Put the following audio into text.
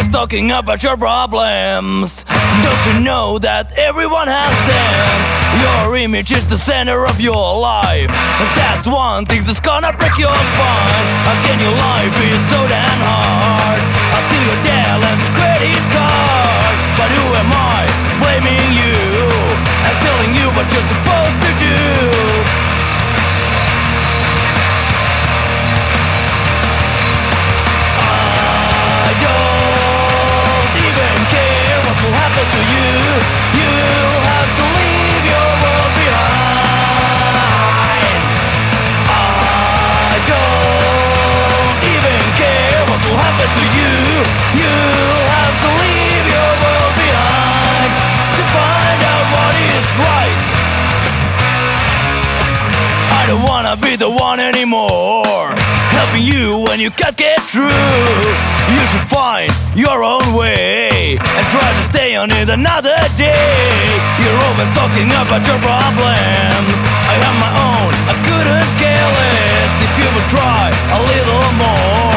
always talking about your problems. Don't you know that everyone has them? Your image is the center of your life, and that's one thing that's gonna break your spine. Again, your life is so damn hard until your dad lends a credit card. But who am I blaming you and telling you what you're supposed to do? I don't even care what will happen to you. You'll have to leave your world behind. I don't even care what will happen to you. You'll have to leave your world behind to find out what is right. I don't wanna be the one anymore, helping you when you can't get through. You should find your own way and try to stay on it another day. You're always talking about your problems. I have my own, I couldn't care less if you would try a little more.